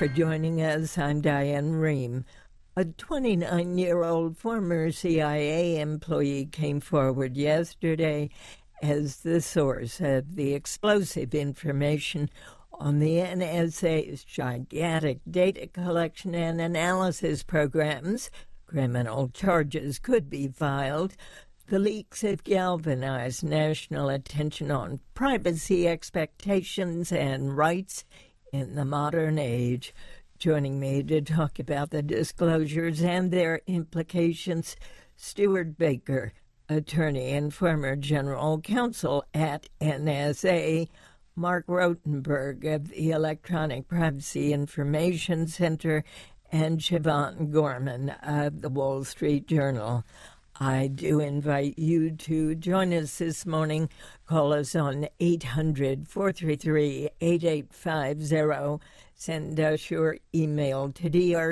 for joining us. I'm Diane Rehm. A 29-year-old former CIA employee came forward yesterday as the source of the explosive information on the NSA's gigantic data collection and analysis programs. Criminal charges could be filed. The leaks have galvanized national attention on privacy expectations and rights in the modern age. Joining me to talk about the disclosures and their implications, Stuart Baker, attorney and former general counsel at NSA, Mark Rotenberg of the Electronic Privacy Information Center, and Siobhan Gorman of the Wall Street Journal. I do invite you to join us this morning. Call us on 800-433-8850. Send us your email to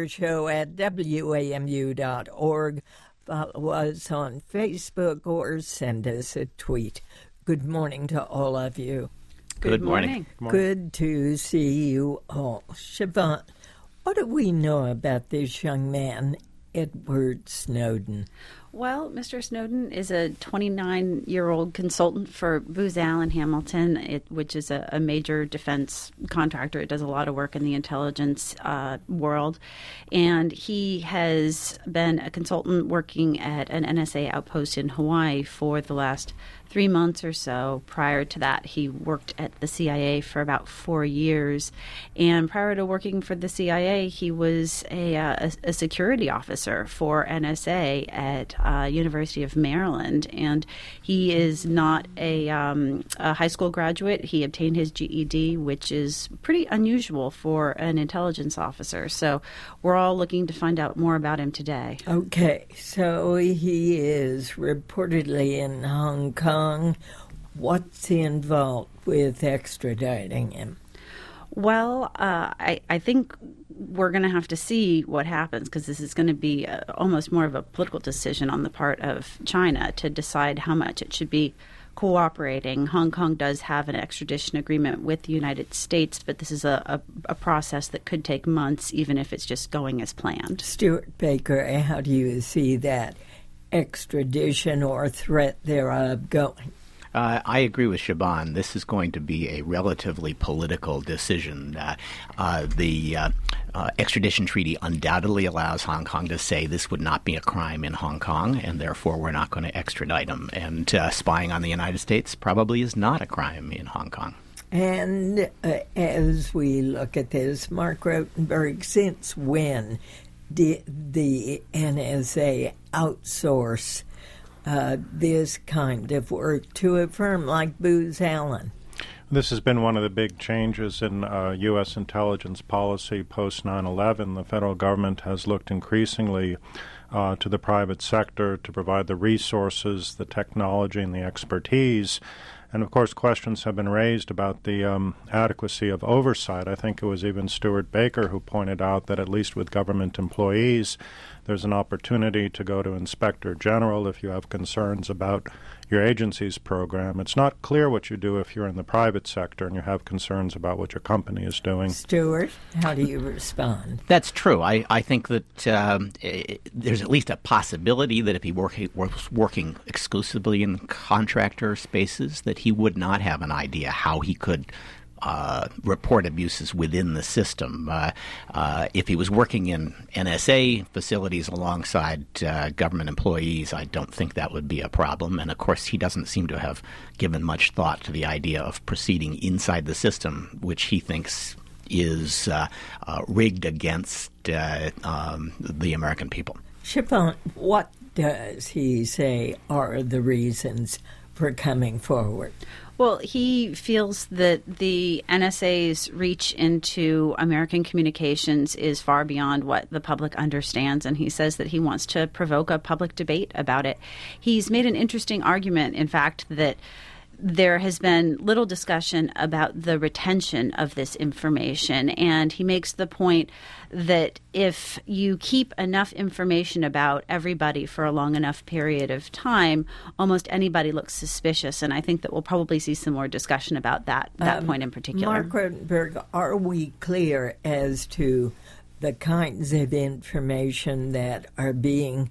drshow@wamu.org. Follow us on Facebook or send us a tweet. Good morning to all of you. Good morning. Good to see you all. Siobhan, what do we know about this young man, Edward Snowden? Well, Mr. Snowden is a 29-year-old consultant for Booz Allen Hamilton, which is a major defense contractor. It does a lot of work in the intelligence world. And he has been a consultant working at an NSA outpost in Hawaii for the last 3 months or so. Prior to that, he worked at the CIA for about 4 years. And prior to working for the CIA, he was a security officer for NSA at University of Maryland. And he is not a high school graduate. He obtained his GED, which is pretty unusual for an intelligence officer. So we're all looking to find out more about him today. Okay, so he is reportedly in Hong Kong. What's involved with extraditing him? Well, I think we're going to have to see what happens, because this is going to be almost more of a political decision on the part of China to decide how much it should be cooperating. Hong Kong does have an extradition agreement with the United States, but this is a process that could take months, even if it's just going as planned. Stuart Baker, how do you see that extradition or threat thereof going? I agree with Siobhan. This is going to be a relatively political decision. The extradition treaty undoubtedly allows Hong Kong to say this would not be a crime in Hong Kong, and therefore we're not going to extradite him. And spying on the United States probably is not a crime in Hong Kong. And as we look at this, Mark Rotenberg, since when did the NSA outsource this kind of work to a firm like Booz Allen? This has been one of the big changes in U.S. intelligence policy post 9/11. The federal government has looked increasingly to the private sector to provide the resources, the technology, and the expertise. And, of course, questions have been raised about the adequacy of oversight. I think it was even Stuart Baker who pointed out that at least with government employees, there's an opportunity to go to Inspector General if you have concerns about your agency's program. It's not clear what you do if you're in the private sector and you have concerns about what your company is doing. Stuart, how do you respond? That's true. I think that there's at least a possibility that if he was working exclusively in contractor spaces, that he would not have an idea how he could report abuses within the system. If he was working in NSA facilities alongside government employees, I don't think that would be a problem. And, of course, he doesn't seem to have given much thought to the idea of proceeding inside the system, which he thinks is rigged against the American people. Siobhan, what does he say are the reasons for coming forward? Well, he feels that the NSA's reach into American communications is far beyond what the public understands, and he says that he wants to provoke a public debate about it. He's made an interesting argument, in fact, that there has been little discussion about the retention of this information. And he makes the point that if you keep enough information about everybody for a long enough period of time, almost anybody looks suspicious. And I think that we'll probably see some more discussion about that point in particular. Mark Rotenberg, are we clear as to the kinds of information that are being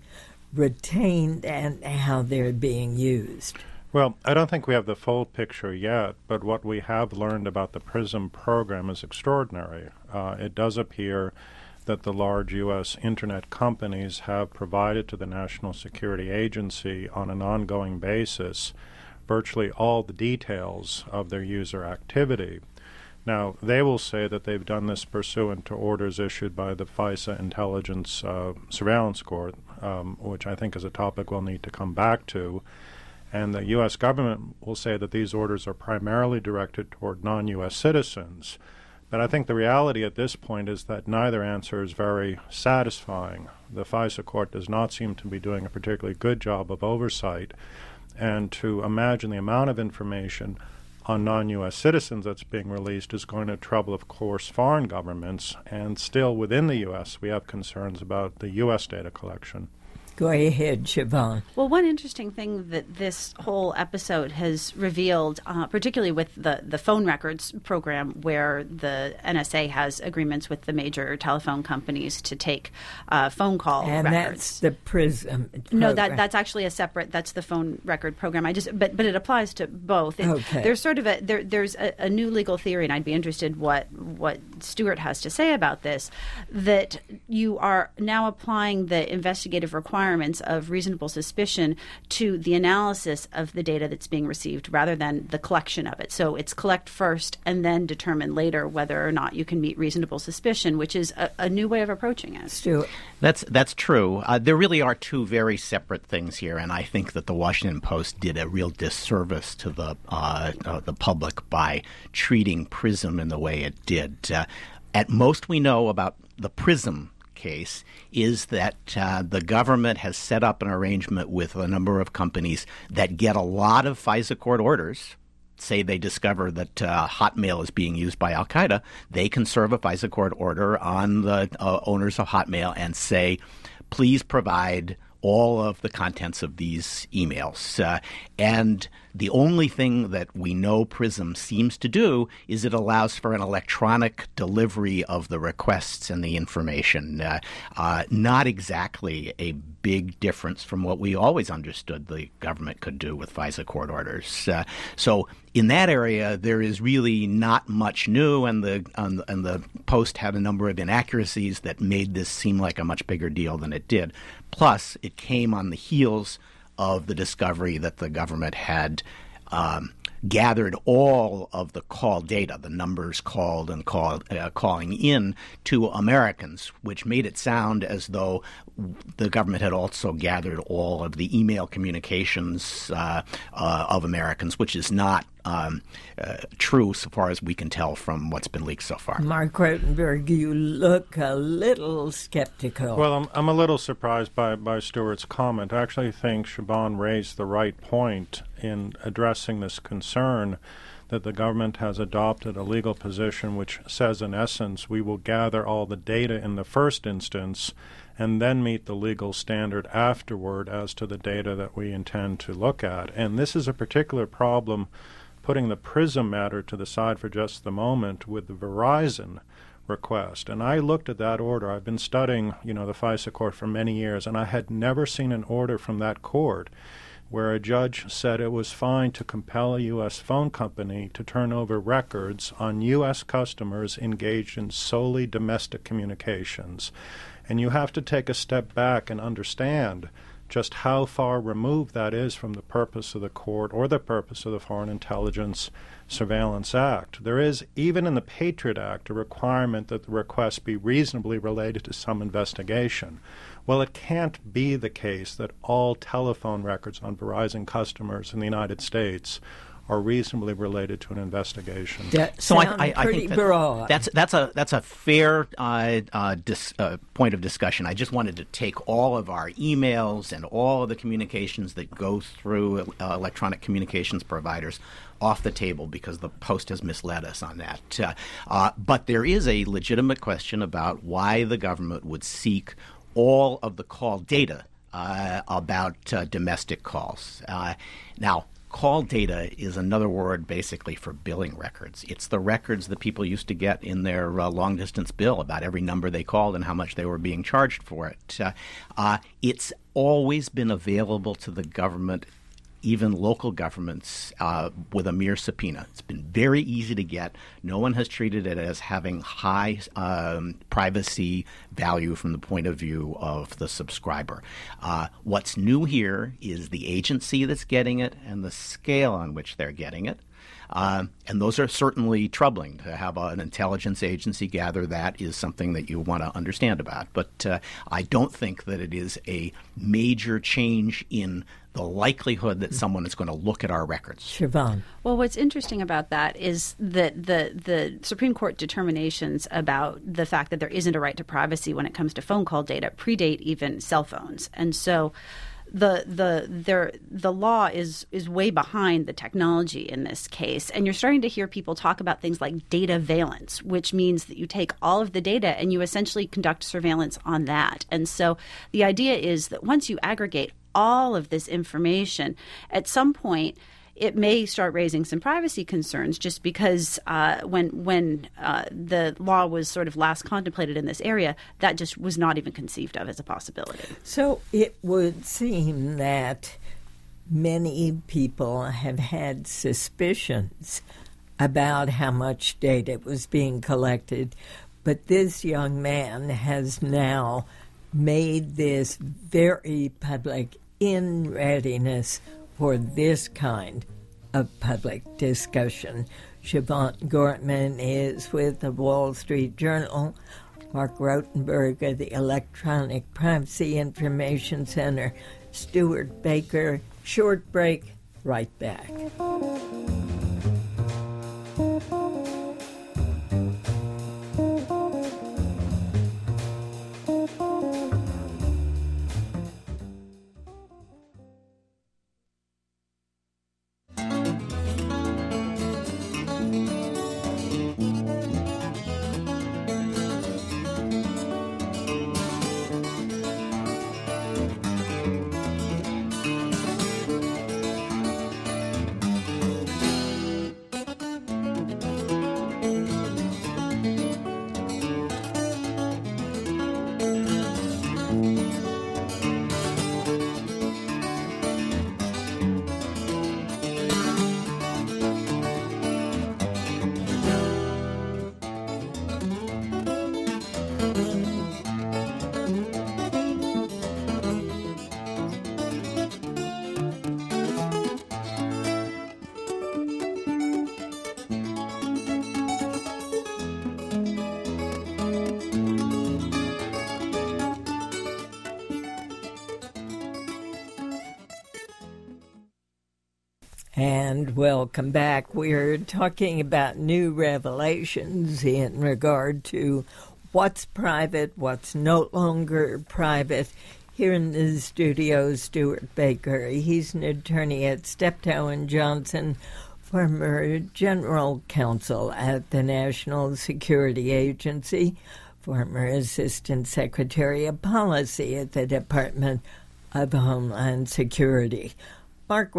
retained and how they're being used? Well, I don't think we have the full picture yet, but what we have learned about the PRISM program is extraordinary. It does appear that the large U.S. Internet companies have provided to the National Security Agency on an ongoing basis virtually all the details of their user activity. Now, they will say that they've done this pursuant to orders issued by the FISA Intelligence Surveillance Court, which I think is a topic we'll need to come back to. And the U.S. government will say that these orders are primarily directed toward non-U.S. citizens. But I think the reality at this point is that neither answer is very satisfying. The FISA court does not seem to be doing a particularly good job of oversight. And to imagine the amount of information on non-U.S. citizens that's being released is going to trouble, of course, foreign governments. And still within the U.S., we have concerns about the U.S. data collection. Go ahead, Siobhan. Well, one interesting thing that this whole episode has revealed, particularly with the phone records program, where the NSA has agreements with the major telephone companies to take phone call and records. And that's the PRISM program. No, that's actually a separate. That's the phone record program. But it applies to both. Okay. There's sort of there's a new legal theory, and I'd be interested what Stuart has to say about this. That you are now applying the investigative requirements of reasonable suspicion to the analysis of the data that's being received rather than the collection of it. So it's collect first and then determine later whether or not you can meet reasonable suspicion, which is a new way of approaching it. Stuart. That's true. There really are two very separate things here, and I think that the Washington Post did a real disservice to the public by treating PRISM in the way it did. At most we know about the PRISM case is that the government has set up an arrangement with a number of companies that get a lot of FISA court orders. Say they discover that Hotmail is being used by Al-Qaeda, they can serve a FISA court order on the owners of Hotmail and say, please provide all of the contents of these emails. And the only thing that we know PRISM seems to do is it allows for an electronic delivery of the requests and the information. Not exactly a big difference from what we always understood the government could do with FISA court orders. So in that area, there is really not much new, and the Post had a number of inaccuracies that made this seem like a much bigger deal than it did. Plus, it came on the heels of the discovery that the government had gathered all of the call data, the numbers called and calling in to Americans, which made it sound as though the government had also gathered all of the email communications of Americans, which is not true so far as we can tell from what's been leaked so far. Mark Rotenberg, you look a little skeptical. Well, I'm a little surprised by Stuart's comment. I actually think Siobhan raised the right point in addressing this concern that the government has adopted a legal position which says, in essence, we will gather all the data in the first instance and then meet the legal standard afterward as to the data that we intend to look at. And this is a particular problem, putting the PRISM matter to the side for just the moment, with the Verizon request. And I looked at that order. I've been studying, the FISA court for many years, and I had never seen an order from that court where a judge said it was fine to compel a U.S. phone company to turn over records on U.S. customers engaged in solely domestic communications. And you have to take a step back and understand just how far removed that is from the purpose of the court or the purpose of the Foreign Intelligence Surveillance Act. There is, even in the Patriot Act, a requirement that the request be reasonably related to some investigation. Well, it can't be the case that all telephone records on Verizon customers in the United States are reasonably related to an investigation. That So sound I pretty think broad. that's a fair point of discussion. I just wanted to take all of our emails and all of the communications that go through electronic communications providers off the table because the Post has misled us on that. But there is a legitimate question about why the government would seek all of the call data about domestic calls. Now, call data is another word basically for billing records. It's the records that people used to get in their long-distance bill about every number they called and how much they were being charged for it. It's always been available to the government, even local governments, with a mere subpoena. It's been very easy to get. No one has treated it as having high privacy value from the point of view of the subscriber. What's new here is the agency that's getting it and the scale on which they're getting it. And those are certainly troubling. To have an intelligence agency gather that is something that you want to understand about. But I don't think that it is a major change in the likelihood that someone is going to look at our records. Siobhan. Well, what's interesting about that is that the Supreme Court determinations about the fact that there isn't a right to privacy when it comes to phone call data predate even cell phones. And so the law is way behind the technology in this case. And you're starting to hear people talk about things like data valence, which means that you take all of the data and you essentially conduct surveillance on that. And so the idea is that once you aggregate all of this information, at some point it may start raising some privacy concerns, just because when the law was sort of last contemplated in this area, that just was not even conceived of as a possibility. So it would seem that many people have had suspicions about how much data was being collected, but this young man has now made this very public in readiness for this kind of public discussion. Siobhan Gorman is with the Wall Street Journal. Mark Rotenberg of the Electronic Privacy Information Center. Stuart Baker. Short break, right back. And welcome back. We're talking about new revelations in regard to what's private, what's no longer private. Here in the studio, Stuart Baker. He's an attorney at Steptoe and Johnson, former general counsel at the National Security Agency, former assistant secretary of policy at the Department of Homeland Security. Mark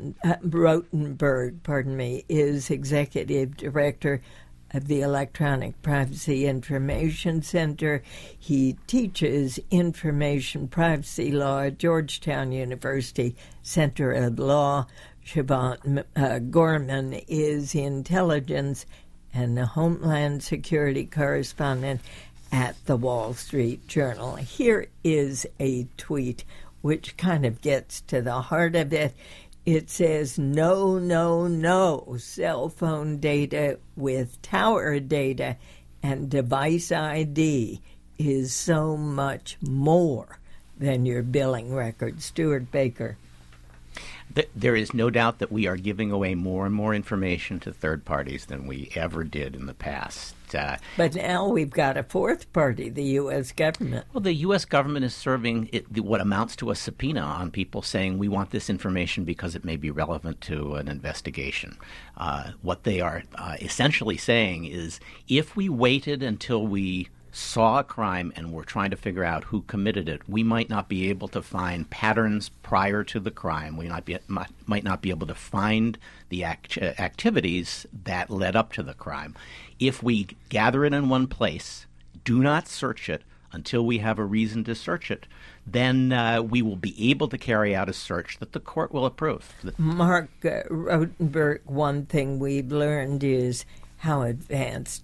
Rotenberg, is executive director of the Electronic Privacy Information Center. He teaches information privacy law at Georgetown University Center of Law. Siobhan Gorman is intelligence and the Homeland Security correspondent at the Wall Street Journal. Here is a tweet which kind of gets to the heart of it. It says, no, no, no, cell phone data with tower data and device ID is so much more than your billing record. Stuart Baker. There is no doubt that we are giving away more and more information to third parties than we ever did in the past. But now we've got a fourth party, the U.S. government. Well, the U.S. government is serving what amounts to a subpoena on people saying we want this information because it may be relevant to an investigation. What they are essentially saying is if we waited until we saw a crime and we're trying to figure out who committed it, we might not be able to find patterns prior to the crime. We might not be able to find the activities that led up to the crime. If we gather it in one place, do not search it until we have a reason to search it, then we will be able to carry out a search that the court will approve. Mark Rotenberg, one thing we've learned is how advanced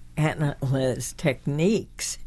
analyst techniques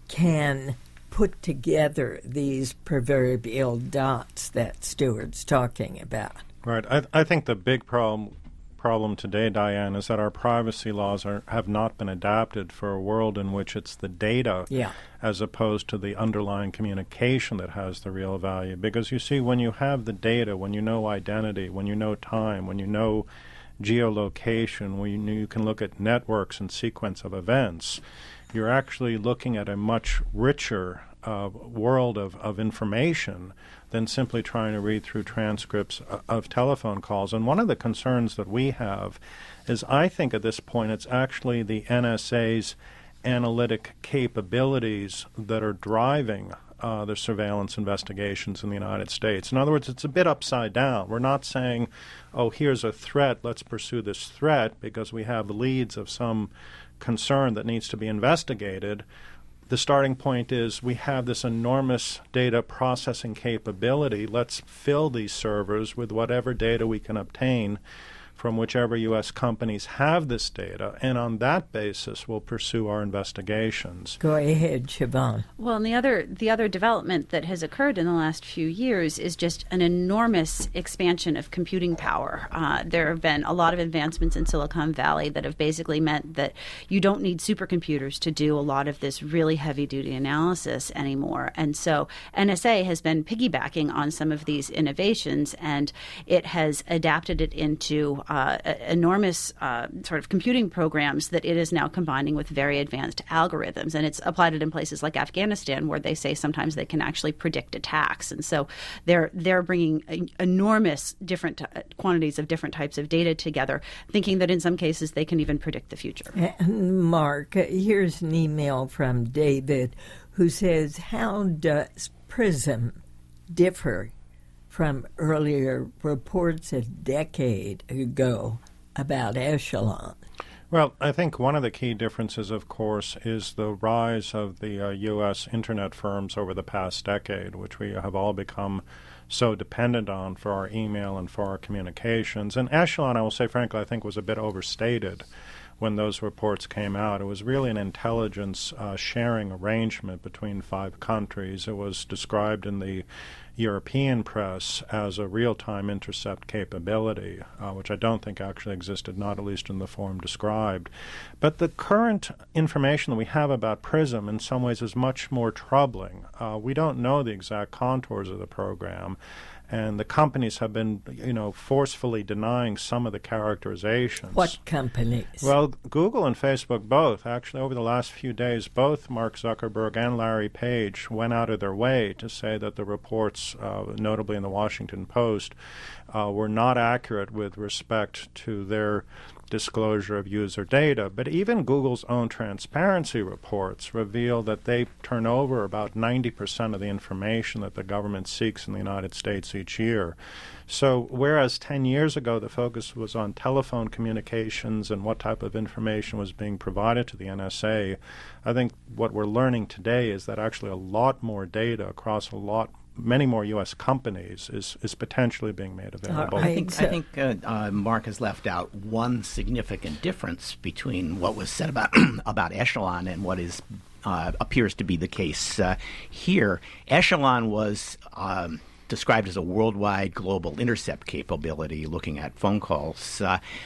can put together these proverbial dots that Stuart's talking about. Right. I think the big problem today, Diane, is that our privacy laws have not been adapted for a world in which it's the data as opposed to the underlying communication that has the real value. Because you see, when you have the data, when you know identity, when you know time, when you know geolocation, when you can look at networks and sequence of events, you're actually looking at a much richer world of information than simply trying to read through transcripts of telephone calls. And one of the concerns that we have is I think at this point it's actually the NSA's analytic capabilities that are driving the surveillance investigations in the United States. In other words, it's a bit upside down. We're not saying, oh, here's a threat, let's pursue this threat because we have leads of some concern that needs to be investigated. The starting point is we have this enormous data processing capability. Let's fill these servers with whatever data we can obtain from whichever U.S. companies have this data, and on that basis we'll pursue our investigations. Go ahead, Siobhan. Well, and the other development that has occurred in the last few years is just an enormous expansion of computing power. There have been a lot of advancements in Silicon Valley that have basically meant that you don't need supercomputers to do a lot of this really heavy-duty analysis anymore. And so NSA has been piggybacking on some of these innovations, and it has adapted it into enormous sort of computing programs that it is now combining with very advanced algorithms. And it's applied it in places like Afghanistan, where they say sometimes they can actually predict attacks. And so they're bringing enormous different quantities of different types of data together, thinking that in some cases they can even predict the future. And Mark, here's an email from David who says, how does PRISM differ from earlier reports a decade ago about Echelon? Well, I think one of the key differences, of course, is the rise of the U.S. Internet firms over the past decade, which we have all become so dependent on for our email and for our communications. And Echelon, I will say frankly, I think was a bit overstated when those reports came out. It was really an intelligence sharing arrangement between 5 countries. It was described in the European press as a real-time intercept capability, which I don't think actually existed, not at least in the form described. But the current information that we have about PRISM in some ways is much more troubling. We don't know the exact contours of the program, and the companies have been, forcefully denying some of the characterizations. What companies? Well, Google and Facebook both. Actually, over the last few days, both Mark Zuckerberg and Larry Page went out of their way to say that the reports, notably in the Washington Post, were not accurate with respect to their disclosure of user data. But even Google's own transparency reports reveal that they turn over about 90% of the information that the government seeks in the United States each year. So whereas 10 years ago the focus was on telephone communications and what type of information was being provided to the NSA, I think what we're learning today is that actually a lot more data across many more U.S. companies is potentially being made available. I think Mark has left out one significant difference between what was said about about Echelon and what is appears to be the case here. Echelon was described as a worldwide global intercept capability looking at phone calls.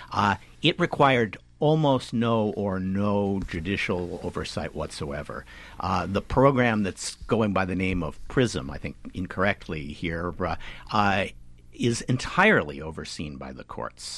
It required almost no judicial oversight whatsoever. The program that's going by the name of PRISM, I think incorrectly here, is entirely overseen by the courts.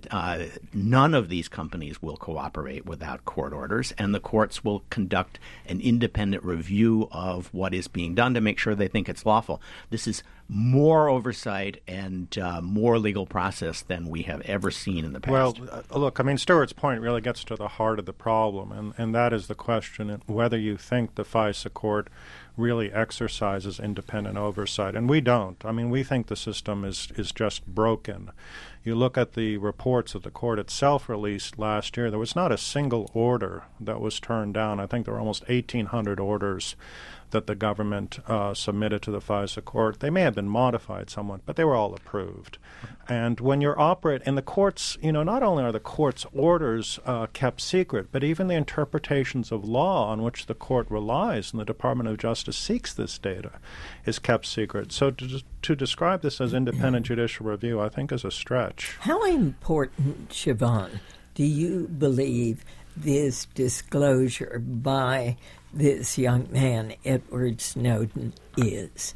None of these companies will cooperate without court orders, and the courts will conduct an independent review of what is being done to make sure they think it's lawful. This is more oversight and more legal process than we have ever seen in the past. Well, look, I mean, Stewart's point really gets to the heart of the problem, and that is the question whether you think the FISA court really exercises independent oversight. And we don't. I mean, we think the system is just broken. You look at the reports that the court itself released last year, there was not a single order that was turned down. I think there were almost 1,800 orders that the government submitted to the FISA court. They may have been modified somewhat, but they were all approved. And when you're operating, the courts, not only are the court's orders kept secret, but even the interpretations of law on which the court relies and the Department of Justice seeks this data is kept secret. So to describe this as independent judicial review, I think is a stretch. How important, Siobhan, do you believe this disclosure by this young man, Edward Snowden, is?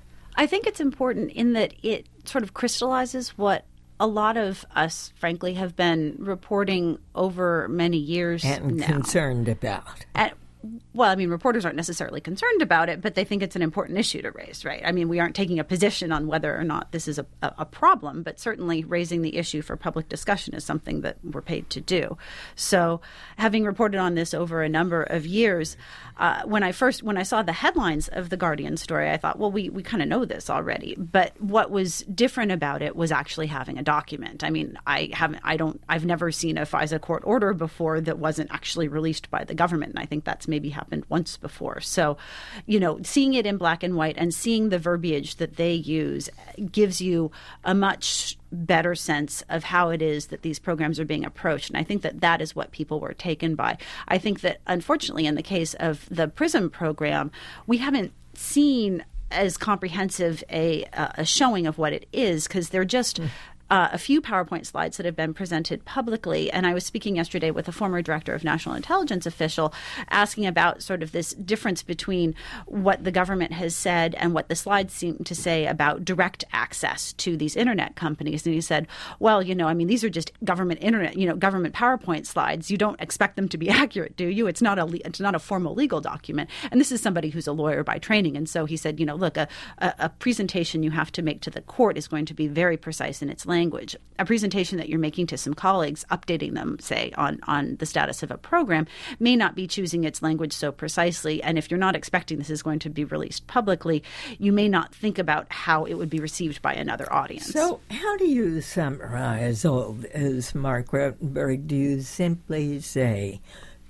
I think it's important in that it sort of crystallizes what a lot of us, frankly, have been reporting over many years and now. Concerned about. Well, I mean, reporters aren't necessarily concerned about it, but they think it's an important issue to raise, right? I mean, we aren't taking a position on whether or not this is a problem, but certainly raising the issue for public discussion is something that we're paid to do. So having reported on this over a number of years, when I saw the headlines of the Guardian story, I thought, well, we kind of know this already. But what was different about it was actually having a document. I mean, I've never seen a FISA court order before that wasn't actually released by the government, and I think that's maybe happened once before. So, seeing it in black and white and seeing the verbiage that they use gives you a much better sense of how it is that these programs are being approached. And I think that is what people were taken by. I think that, unfortunately, in the case of the PRISM program, we haven't seen as comprehensive a showing of what it is, because they're just a few PowerPoint slides that have been presented publicly. And I was speaking yesterday with a former director of national intelligence official asking about sort of this difference between what the government has said and what the slides seem to say about direct access to these internet companies. And he said, well, these are just government internet, government PowerPoint slides. You don't expect them to be accurate, do you? It's not a formal legal document. And this is somebody who's a lawyer by training. And so he said, look, a presentation you have to make to the court is going to be very precise in its language. A presentation that you're making to some colleagues, updating them, say, on the status of a program, may not be choosing its language so precisely. And if you're not expecting this is going to be released publicly, you may not think about how it would be received by another audience. So how do you summarize all this, Mark Rotenberg? Do you simply say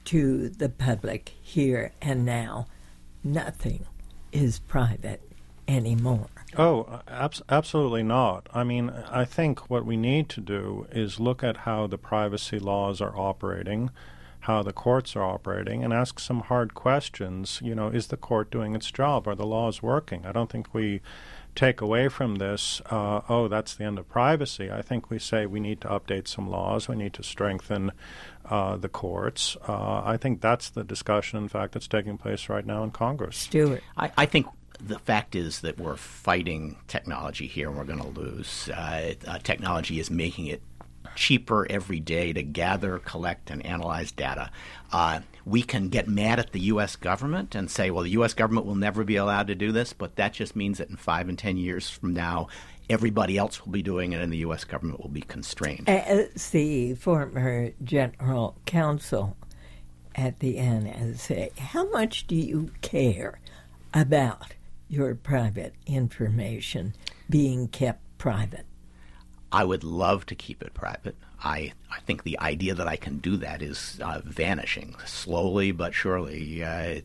to the public here and now, nothing is private anymore? Oh, absolutely not. I mean, I think what we need to do is look at how the privacy laws are operating, how the courts are operating, and ask some hard questions. Is the court doing its job? Are the laws working? I don't think we take away from this, that's the end of privacy. I think we say we need to update some laws. We need to strengthen the courts. I think that's the discussion, in fact, that's taking place right now in Congress. Stewart. I think the fact is that we're fighting technology here, and we're going to lose. Technology is making it cheaper every day to gather, collect, and analyze data. We can get mad at the U.S. government and say, well, the U.S. government will never be allowed to do this, but that just means that in 5 and 10 years from now, everybody else will be doing it and the U.S. government will be constrained. As the former general counsel at the NSA, how much do you care about your private information being kept private? I would love to keep it private. I think the idea that I can do that is vanishing slowly but surely.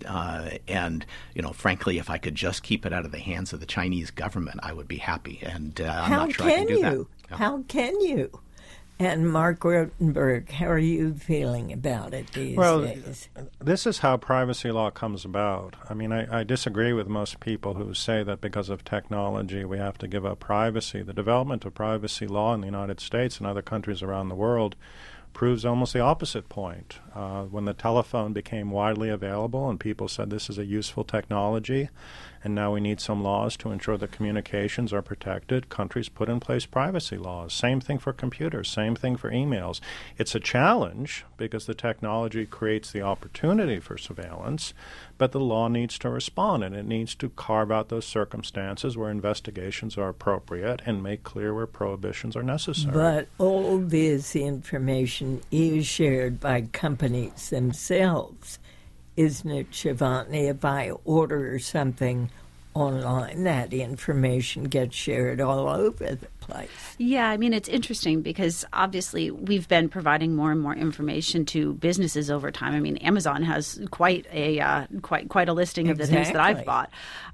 And, frankly, if I could just keep it out of the hands of the Chinese government, I would be happy. And I'm not sure I can do that. How can you? And Mark Rotenberg, how are you feeling about it these days? This is how privacy law comes about. I mean, I disagree with most people who say that because of technology we have to give up privacy. The development of privacy law in the United States and other countries around the world proves almost the opposite point. When the telephone became widely available and people said this is a useful technology and now we need some laws to ensure that communications are protected, countries put in place privacy laws. Same thing for computers, same thing for emails. It's a challenge because the technology creates the opportunity for surveillance, but the law needs to respond, and it needs to carve out those circumstances where investigations are appropriate and make clear where prohibitions are necessary. But all this information is shared by companies themselves. Isn't it, Shivani? If I order something online, that information gets shared all over the place. Yeah, I mean, it's interesting because obviously we've been providing more and more information to businesses over time. I mean, Amazon has quite a listing of the things that I've bought.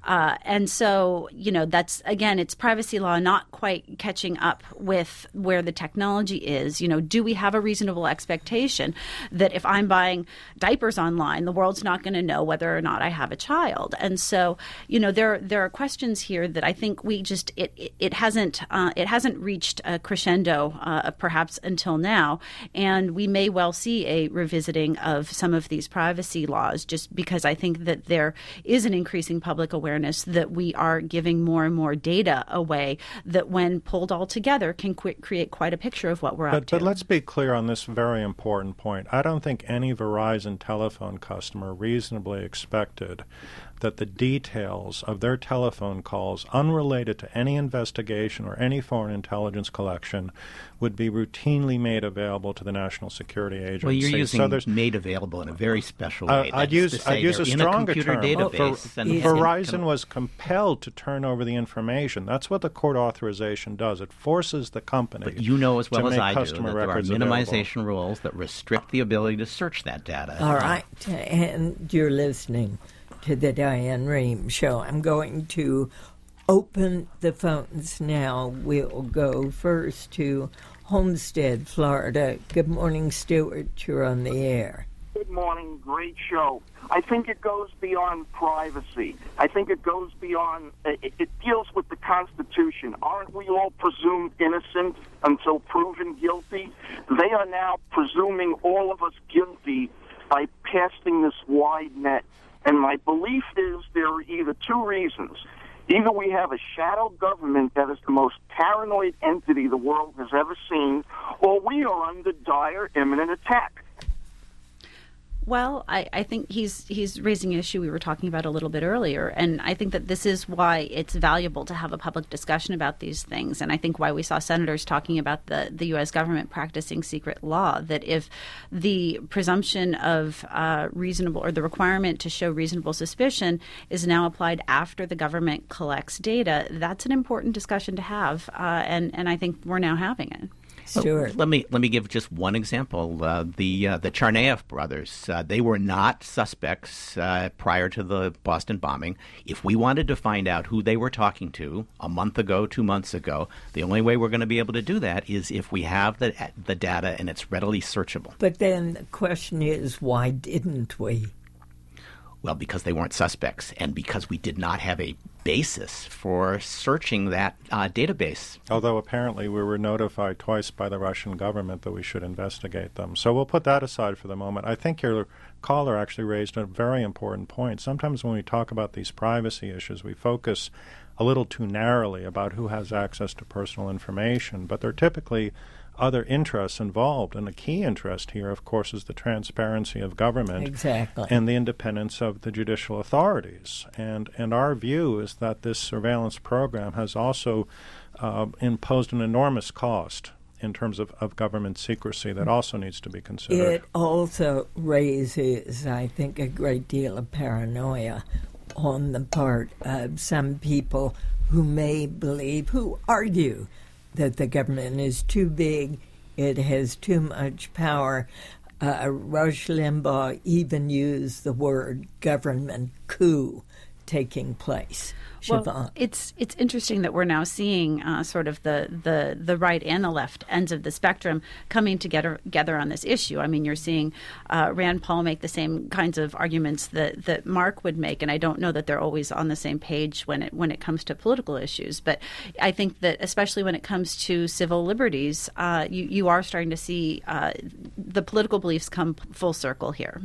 And so, that's, again, it's privacy law not quite catching up with where the technology is. Do we have a reasonable expectation that if I'm buying diapers online, the world's not going to know whether or not I have a child? And so, there are questions here that I think we just it hasn't reached a crescendo perhaps until now, and we may well see a revisiting of some of these privacy laws just because I think that there is an increasing public awareness that we are giving more and more data away that when pulled all together can create quite a picture of what we're up to. But let's be clear on this very important point. I don't think any Verizon telephone customer reasonably expected that the details of their telephone calls unrelated to any investigation or any foreign intelligence collection would be routinely made available to the National Security Agency. Well, you're using made available in a very special way. I'd use a stronger term. Database Verizon was compelled to turn over the information. That's what the court authorization does. It forces the company But you know as well as I do that there are minimization available. Rules that restrict the ability to search that data. All right, and you're listening to the Diane Rehm Show. I'm going to open the phones now. We'll go first to Homestead, Florida. Good morning, Stuart. You're on the air. Good morning. Great show. I think it goes beyond privacy. I think it goes beyond, it deals with the Constitution. Aren't we all presumed innocent until proven guilty? They are now presuming all of us guilty by casting this wide net. And my belief is there are either two reasons. Either we have a shadow government that is the most paranoid entity the world has ever seen, or we are under dire imminent attack. Well, I think he's raising an issue we were talking about a little bit earlier, and I think that this is why it's valuable to have a public discussion about these things, and I think why we saw senators talking about the U.S. government practicing secret law, that if the presumption of reasonable or the requirement to show reasonable suspicion is now applied after the government collects data, that's an important discussion to have, and I think we're now having it. Sure. Let me give just one example. The Tsarnaev brothers, they were not suspects prior to the Boston bombing. If we wanted to find out who they were talking to a month ago, 2 months ago, the only way we're going to be able to do that is if we have the data and it's readily searchable. But then the question is, why didn't we? Well, because they weren't suspects and because we did not have a basis for searching that database. Although apparently we were notified twice by the Russian government that we should investigate them. So we'll put that aside for the moment. I think your caller actually raised a very important point. Sometimes when we talk about these privacy issues, we focus a little too narrowly about who has access to personal information, but they're typically other interests involved. And the key interest here, of course, is the transparency of government. Exactly. And the independence of the judicial authorities. And our view is that this surveillance program has also imposed an enormous cost in terms of government secrecy that also needs to be considered. It also raises, I think, a great deal of paranoia on the part of some people who may believe, who argue that the government is too big, it has too much power. Rush Limbaugh even used the word government coup taking place. Well, Siobhan. it's interesting that we're now seeing sort of the right and the left ends of the spectrum coming together on this issue. I mean, you're seeing Rand Paul make the same kinds of arguments that Mark would make, and I don't know that they're always on the same page when it comes to political issues. But I think that especially when it comes to civil liberties, you are starting to see the political beliefs come full circle here.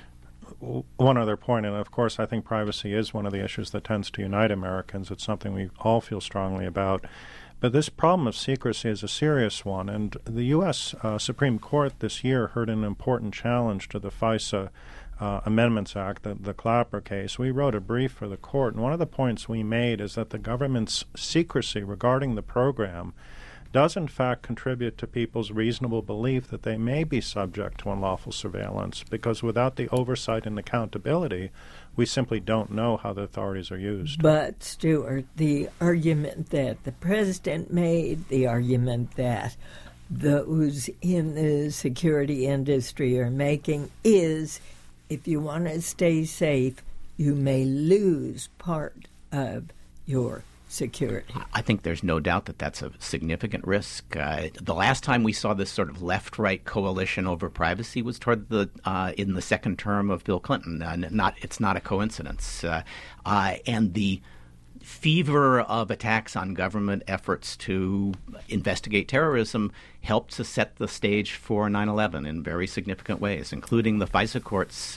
One other point, and of course I think privacy is one of the issues that tends to unite Americans. It's something we all feel strongly about. But this problem of secrecy is a serious one, and the U.S. Supreme Court this year heard an important challenge to the FISA Amendments Act, the Clapper case. We wrote a brief for the court, and one of the points we made is that the government's secrecy regarding the program does in fact contribute to people's reasonable belief that they may be subject to unlawful surveillance, because without the oversight and accountability, we simply don't know how the authorities are used. But, Stuart, the argument that the president made, the argument that those in the security industry are making is, if you want to stay safe, you may lose part of your security. I think there's no doubt that that's a significant risk. The last time we saw this sort of left-right coalition over privacy was toward in the second term of Bill Clinton. It's not a coincidence. And the fever of attacks on government efforts to investigate terrorism helped to set the stage for 9/11 in very significant ways, including the FISA court's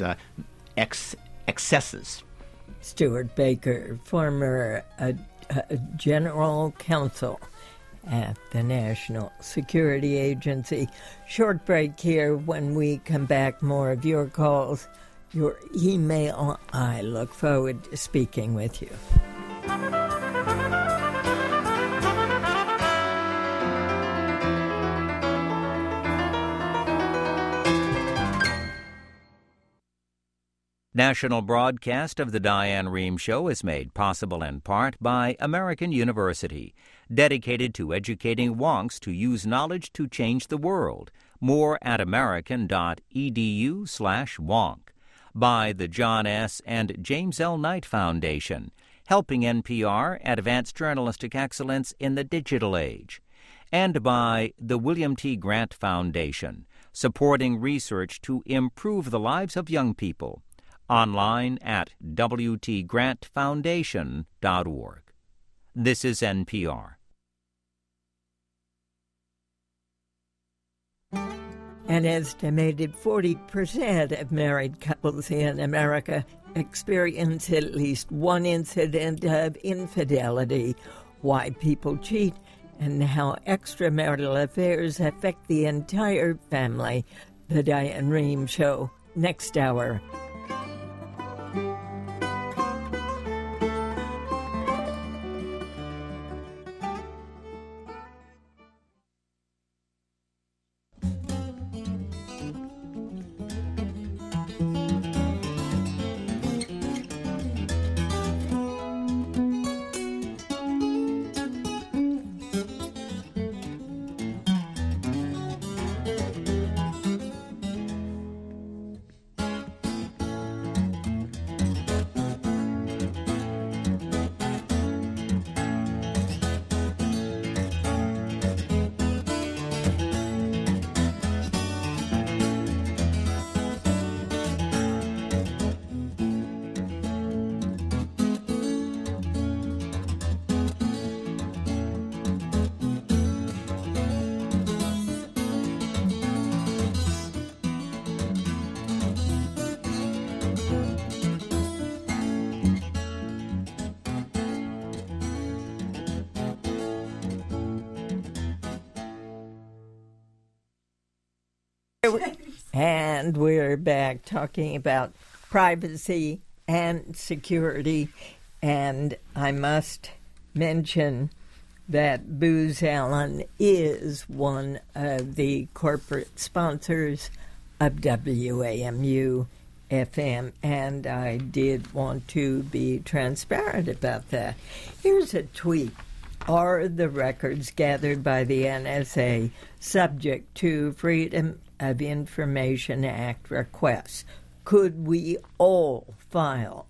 excesses. Stuart Baker, former general counsel at the National Security Agency. Short break here. When we come back, more of your calls, your email. I look forward to speaking with you. National broadcast of the Diane Rehm Show is made possible in part by American University, dedicated to educating wonks to use knowledge to change the world. More at american.edu/wonk. By the John S. and James L. Knight Foundation, helping NPR advance journalistic excellence in the digital age. And by the William T. Grant Foundation, supporting research to improve the lives of young people. Online at wtgrantfoundation.org. This is NPR. An estimated 40% of married couples in America experience at least one incident of infidelity. Why people cheat and how extramarital affairs affect the entire family. The Diane Rehm Show, next hour. And we're back talking about privacy and security. And I must mention that Booz Allen is one of the corporate sponsors of WAMU FM, and I did want to be transparent about that. Here's a tweet. Are the records gathered by the NSA subject to Freedom of Information Act requests? Could we all file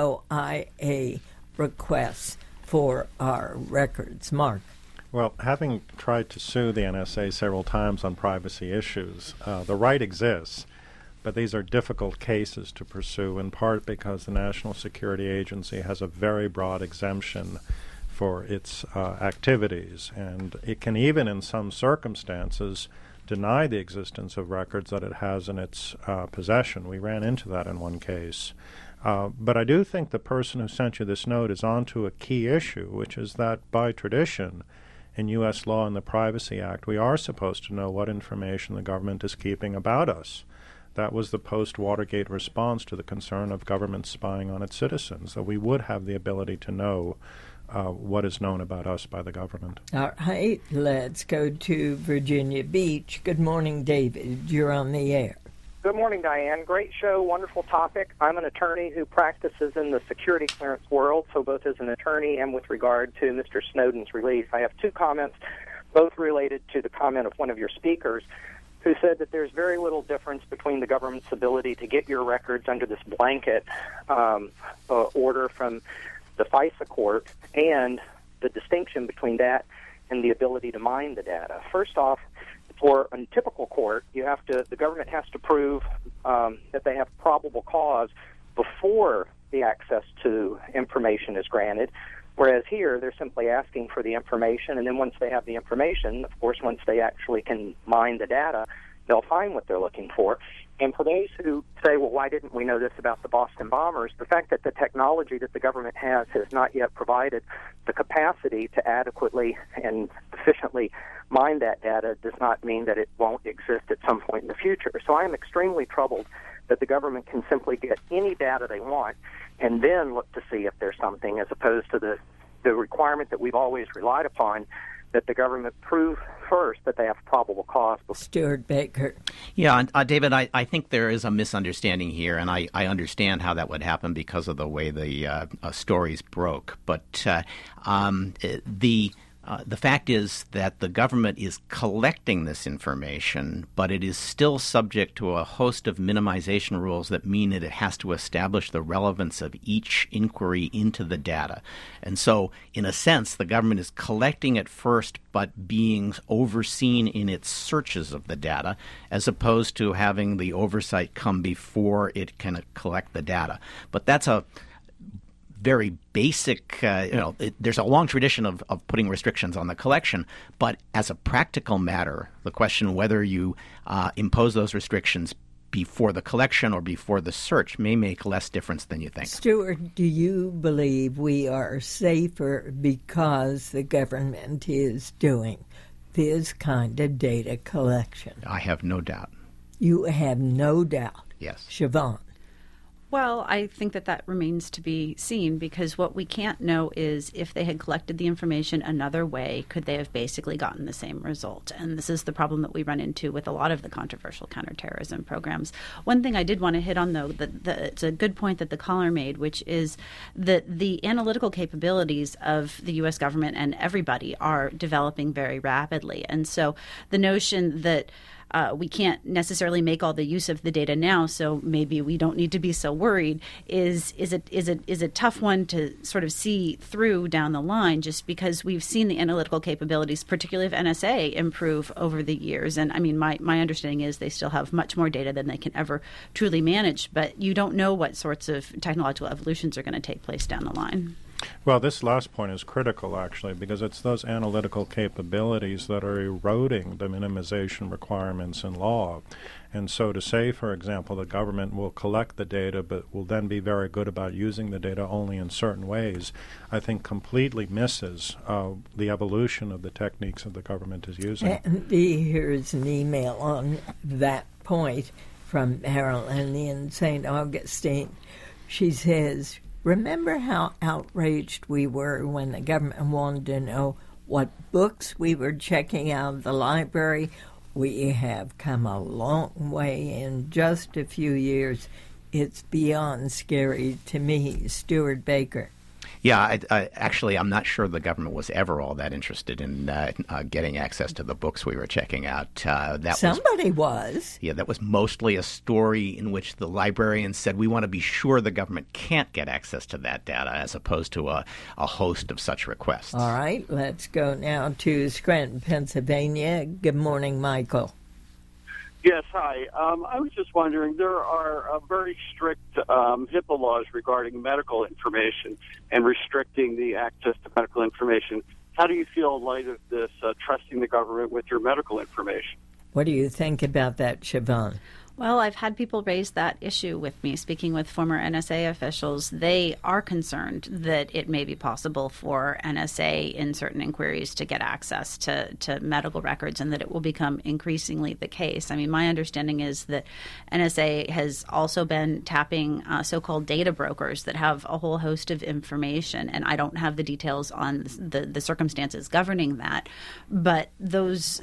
FOIA requests for our records? Mark? Well, having tried to sue the NSA several times on privacy issues, the right exists, but these are difficult cases to pursue, in part because the National Security Agency has a very broad exemption for its activities, and it can even, in some circumstances, deny the existence of records that it has in its possession. We ran into that in one case. But I do think the person who sent you this note is onto a key issue, which is that by tradition, in U.S. law and the Privacy Act, we are supposed to know what information the government is keeping about us. That was the post-Watergate response to the concern of government spying on its citizens, that we would have the ability to know what is known about us by the government. All right, let's go to Virginia Beach. Good morning, David. You're on the air. Good morning, Diane. Great show, wonderful topic. I'm an attorney who practices in the security clearance world, so both as an attorney and with regard to Mr. Snowden's release. I have two comments, both related to the comment of one of your speakers, who said that there's very little difference between the government's ability to get your records under this blanket order from the FISA court and the distinction between that and the ability to mine the data. First off, for a typical court, the government has to prove that they have probable cause before the access to information is granted, whereas here they're simply asking for the information, and then once they have the information, of course, once they actually can mine the data, they'll find what they're looking for. And for those who say, well, why didn't we know this about the Boston bombers, the fact that the technology that the government has not yet provided the capacity to adequately and efficiently mine that data does not mean that it won't exist at some point in the future. So I am extremely troubled that the government can simply get any data they want and then look to see if there's something, as opposed to the requirement that we've always relied upon, that the government prove first that they have probable cause. Stuart Baker. Yeah, David, I think there is a misunderstanding here, and I understand how that would happen because of the way the stories broke. But the fact is that the government is collecting this information, but it is still subject to a host of minimization rules that mean that it has to establish the relevance of each inquiry into the data. And so, in a sense, the government is collecting it first, but being overseen in its searches of the data, as opposed to having the oversight come before it can collect the data. But that's a very basic, there's a long tradition of putting restrictions on the collection, but as a practical matter, the question whether you impose those restrictions before the collection or before the search may make less difference than you think. Stuart, do you believe we are safer because the government is doing this kind of data collection? I have no doubt. You have no doubt? Yes. Siobhan? Well, I think that remains to be seen, because what we can't know is if they had collected the information another way, could they have basically gotten the same result? And this is the problem that we run into with a lot of the controversial counterterrorism programs. One thing I did want to hit on, though, it's a good point that the caller made, which is that the analytical capabilities of the U.S. government and everybody are developing very rapidly. And so the notion that we can't necessarily make all the use of the data now, so maybe we don't need to be so worried, is a tough one to sort of see through down the line, just because we've seen the analytical capabilities, particularly of NSA, improve over the years. And I mean, my understanding is they still have much more data than they can ever truly manage, but you don't know what sorts of technological evolutions are going to take place down the line. Well, this last point is critical, actually, because it's those analytical capabilities that are eroding the minimization requirements in law. And so to say, for example, the government will collect the data but will then be very good about using the data only in certain ways, I think completely misses the evolution of the techniques that the government is using. And here's an email on that point from Marilyn in St. Augustine. She says, remember how outraged we were when the government wanted to know what books we were checking out of the library? We have come a long way in just a few years. It's beyond scary to me. Stuart Baker. Yeah, actually, I'm not sure the government was ever all that interested in getting access to the books we were checking out. Somebody was. Yeah, that was mostly a story in which the librarians said, we want to be sure the government can't get access to that data, as opposed to a host of such requests. All right, let's go now to Scranton, Pennsylvania. Good morning, Michael. Yes, hi. I was just wondering, there are very strict HIPAA laws regarding medical information and restricting the access to medical information. How do you feel in light of this, trusting the government with your medical information? What do you think about that, Siobhan? Well, I've had people raise that issue with me. Speaking with former NSA officials, they are concerned that it may be possible for NSA in certain inquiries to get access to medical records, and that it will become increasingly the case. I mean, my understanding is that NSA has also been tapping so-called data brokers that have a whole host of information, and I don't have the details on the circumstances governing that, but those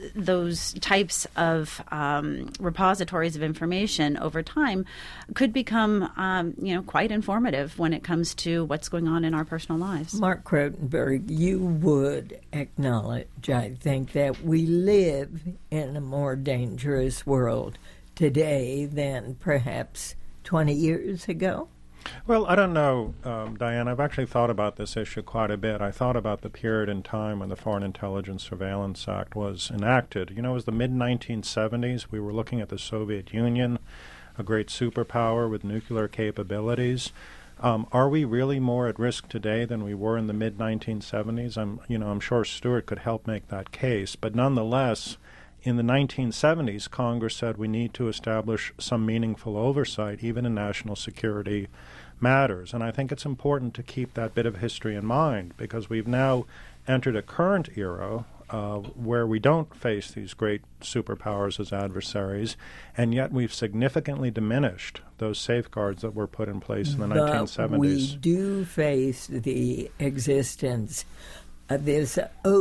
types of repositories of information over time could become, quite informative when it comes to what's going on in our personal lives. Mark Krotenberg, you would acknowledge, I think, that we live in a more dangerous world today than perhaps 20 years ago? Well, I don't know, Diane. I've actually thought about this issue quite a bit. I thought about the period in time when the Foreign Intelligence Surveillance Act was enacted. You know, it was the mid-1970s. We were looking at the Soviet Union, a great superpower with nuclear capabilities. Are we really more at risk today than we were in the mid-1970s? I'm sure Stuart could help make that case. But nonetheless, in the 1970s, Congress said we need to establish some meaningful oversight, even in national security matters. And I think it's important to keep that bit of history in mind, because we've now entered a current era where we don't face these great superpowers as adversaries, and yet we've significantly diminished those safeguards that were put in place in the 1970s. But we do face the existence of this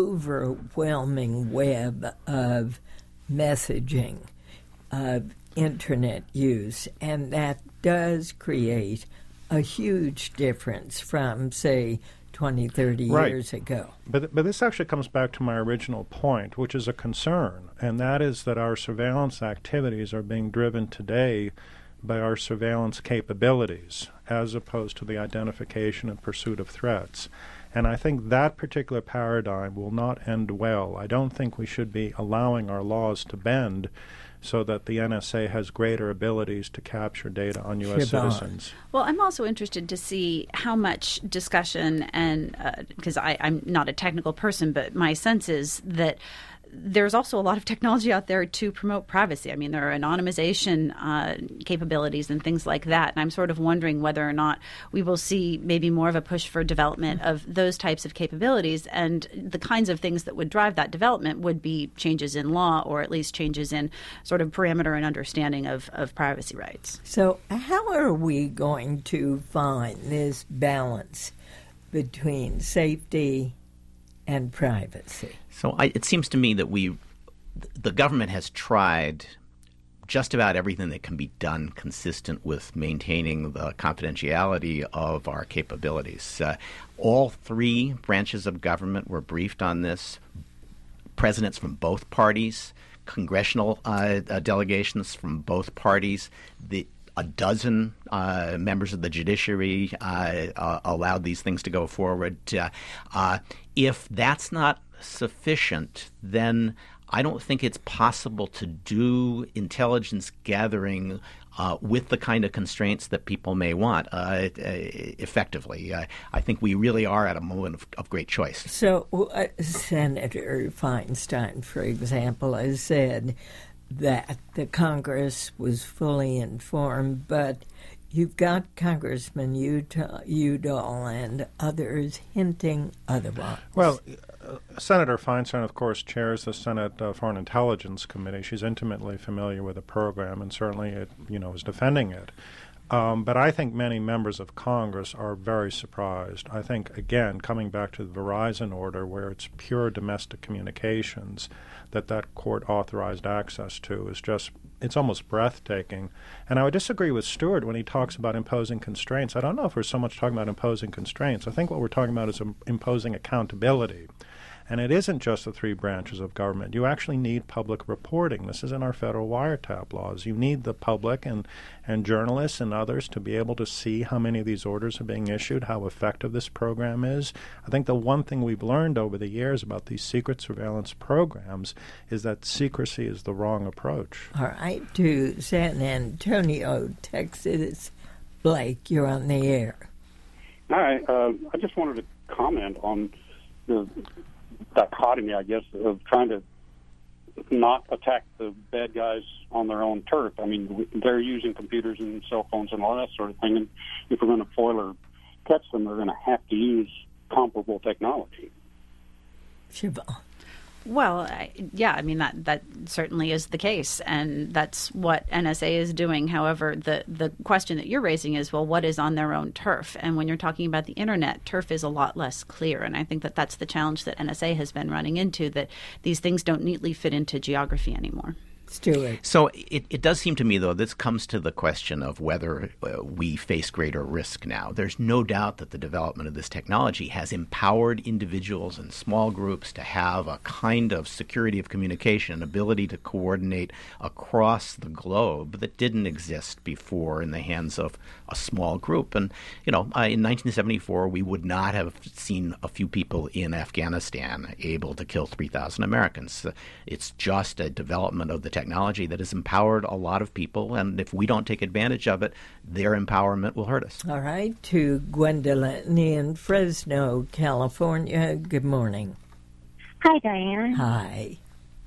overwhelming web of messaging, of Internet use, and that does create a huge difference from, say, 20, 30 years ago. But this actually comes back to my original point, which is a concern, and that is that our surveillance activities are being driven today by our surveillance capabilities as opposed to the identification and pursuit of threats. And I think that particular paradigm will not end well. I don't think we should be allowing our laws to bend so that the NSA has greater abilities to capture data on U.S. citizens. Well, I'm also interested to see how much discussion, and because I'm not a technical person, but my sense is that there's also a lot of technology out there to promote privacy. I mean, there are anonymization capabilities and things like that. And I'm sort of wondering whether or not we will see maybe more of a push for development of those types of capabilities. And the kinds of things that would drive that development would be changes in law, or at least changes in sort of parameter and understanding of privacy rights. So how are we going to find this balance between safety and privacy? So it seems to me that the government has tried just about everything that can be done consistent with maintaining the confidentiality of our capabilities. All three branches of government were briefed on this. Presidents from both parties, congressional delegations from both parties, a dozen members of the judiciary allowed these things to go forward. If that's not sufficient, then I don't think it's possible to do intelligence gathering with the kind of constraints that people may want effectively. I think we really are at a moment of great choice. So Senator Feinstein, for example, has said that the Congress was fully informed, but you've got Congressman Udall and others hinting otherwise. Well, Senator Feinstein, of course, chairs the Senate Foreign Intelligence Committee. She's intimately familiar with the program and certainly is defending it. But I think many members of Congress are very surprised. I think, again, coming back to the Verizon order, where it's pure domestic communications that court authorized access to, is just, it's almost breathtaking. And I would disagree with Stewart when he talks about imposing constraints. I don't know if we're so much talking about imposing constraints. I think what we're talking about is imposing accountability. And it isn't just the three branches of government. You actually need public reporting. This is in our federal wiretap laws. You need the public and journalists and others to be able to see how many of these orders are being issued, how effective this program is. I think the one thing we've learned over the years about these secret surveillance programs is that secrecy is the wrong approach. All right, to San Antonio, Texas. Blake, you're on the air. Hi, I just wanted to comment on the dichotomy, I guess, of trying to not attack the bad guys on their own turf. I mean, they're using computers and cell phones and all that sort of thing, and if we're going to foil or catch them, they're going to have to use comparable technology. Siobhan. Well, I mean, that certainly is the case, and that's what NSA is doing. However, the question that you're raising is, well, what is on their own turf? And when you're talking about the Internet, turf is a lot less clear, and I think that that's the challenge that NSA has been running into, that these things don't neatly fit into geography anymore. Stuart. So it does seem to me, though, this comes to the question of whether we face greater risk now. There's no doubt that the development of this technology has empowered individuals and small groups to have a kind of security of communication, an ability to coordinate across the globe that didn't exist before in the hands of a small group. And, in 1974, we would not have seen a few people in Afghanistan able to kill 3,000 Americans. It's just a development of the technology that has empowered a lot of people, and if we don't take advantage of it, their empowerment will hurt us. All right, to Gwendolyn in Fresno, California. Good morning. Hi, Diane. Hi.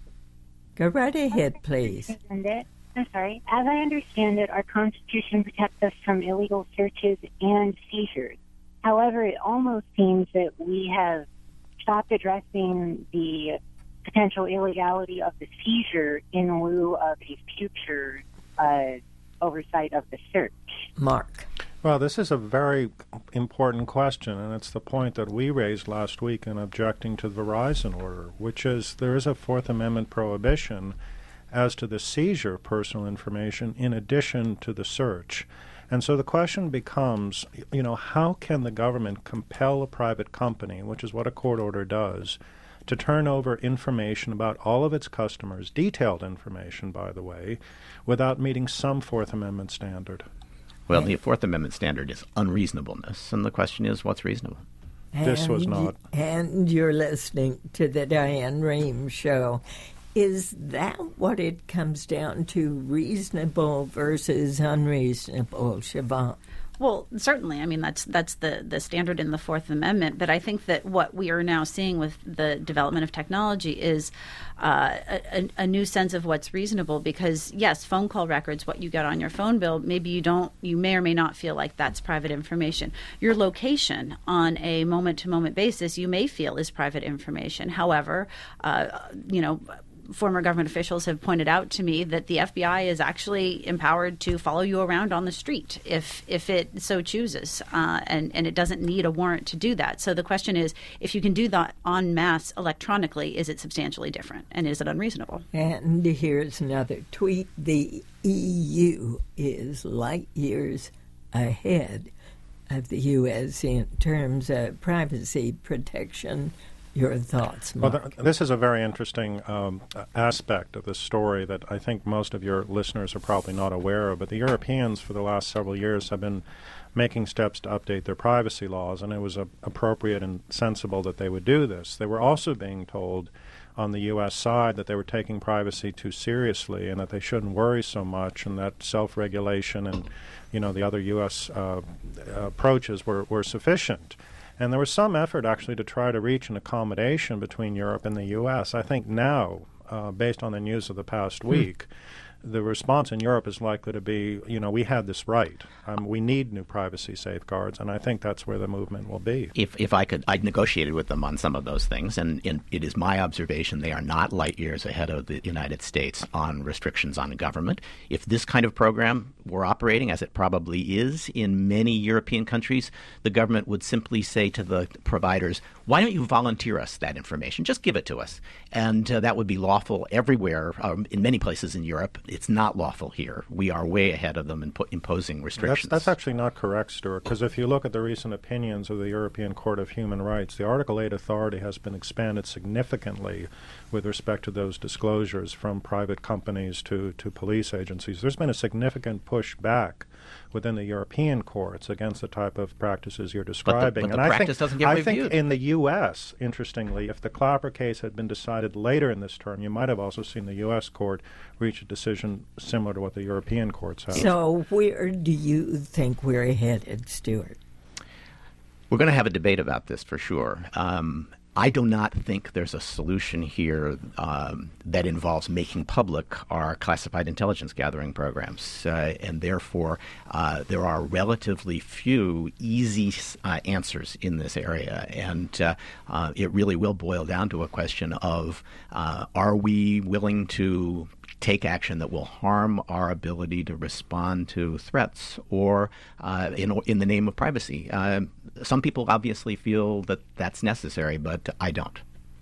Go right ahead, please. I'm sorry. As I understand it, our Constitution protects us from illegal searches and seizures. However, it almost seems that we have stopped addressing the potential illegality of the seizure in lieu of a future oversight of the search. Mark. Well, this is a very important question, and it's the point that we raised last week in objecting to the Verizon order, which is there is a Fourth Amendment prohibition as to the seizure of personal information in addition to the search. And so the question becomes, how can the government compel a private company, which is what a court order does, to turn over information about all of its customers, detailed information, by the way, without meeting some Fourth Amendment standard? Well, the Fourth Amendment standard is unreasonableness, and the question is, what's reasonable? This was not. And you're listening to the Diane Rehm Show. Is that what it comes down to, reasonable versus unreasonable, Siobhan? Well, certainly. I mean, that's the standard in the Fourth Amendment. But I think that what we are now seeing with the development of technology is a new sense of what's reasonable. Because, yes, phone call records, what you get on your phone bill, maybe you may or may not feel like that's private information. Your location on a moment-to-moment basis, you may feel is private information. However, former government officials have pointed out to me that the FBI is actually empowered to follow you around on the street if it so chooses, and it doesn't need a warrant to do that. So the question is, if you can do that en masse electronically, is it substantially different, and is it unreasonable? And here's another tweet. The EU is light years ahead of the U.S. in terms of privacy protection. Your thoughts, Mark? Well, this is a very interesting aspect of this story that I think most of your listeners are probably not aware of. But the Europeans, for the last several years, have been making steps to update their privacy laws, and it was appropriate and sensible that they would do this. They were also being told on the U.S. side that they were taking privacy too seriously and that they shouldn't worry so much, and that self-regulation and the other U.S. Approaches were sufficient. And there was some effort, actually, to try to reach an accommodation between Europe and the U.S. I think now, based on the news of the past week, the response in Europe is likely to be, we had this right. We need new privacy safeguards, and I think that's where the movement will be. If I could, I'd negotiated with them on some of those things, and it is my observation they are not light years ahead of the United States on restrictions on government. If this kind of program were operating, as it probably is in many European countries, the government would simply say to the providers, why don't you volunteer us that information? Just give it to us. And that would be lawful everywhere. In many places in Europe, it's not lawful here. We are way ahead of them in imposing restrictions. That's actually not correct, Stuart, because if you look at the recent opinions of the European Court of Human Rights, the Article 8 authority has been expanded significantly with respect to those disclosures from private companies to police agencies. There's been a significant pushback within the European courts against the type of practices you're describing. But the practice doesn't get reviewed. I think in the U.S., interestingly, if the Clapper case had been decided later in this term, you might have also seen the U.S. court reach a decision similar to what the European courts have. So where do you think we're headed, Stuart? We're going to have a debate about this for sure. I do not think there's a solution here that involves making public our classified intelligence gathering programs. And therefore, there are relatively few easy answers in this area. And it really will boil down to a question of are we willing to take action that will harm our ability to respond to threats or in the name of privacy. Some people obviously feel that that's necessary, but I don't.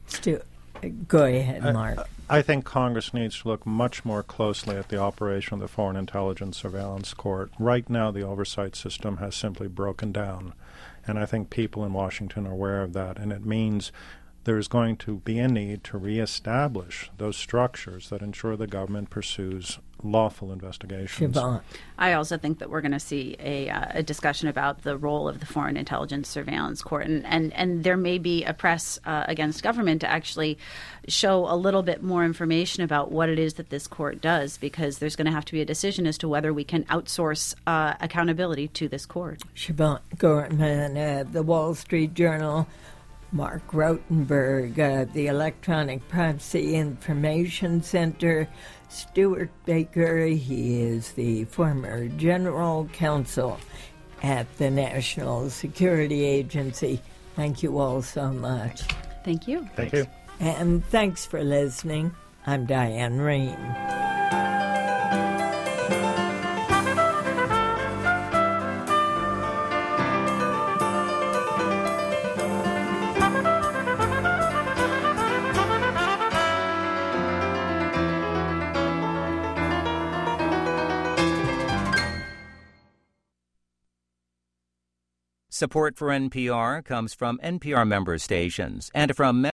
Go ahead, Mark. I think Congress needs to look much more closely at the operation of the Foreign Intelligence Surveillance Court. Right now, the oversight system has simply broken down, and I think people in Washington are aware of that, and it means there's going to be a need to reestablish those structures that ensure the government pursues lawful investigations. Siobhan. I also think that we're going to see a discussion about the role of the Foreign Intelligence Surveillance Court, and there may be a press against government to actually show a little bit more information about what it is that this court does, because there's going to have to be a decision as to whether we can outsource accountability to this court. Siobhan Gorman, the Wall Street Journal. Mark Rautenberg, the Electronic Privacy Information Center. Stuart Baker, he is the former general counsel at the National Security Agency. Thank you all so much. Thank you. Thank you. And thanks for listening. I'm Diane Rehm. Support for NPR comes from NPR member stations and from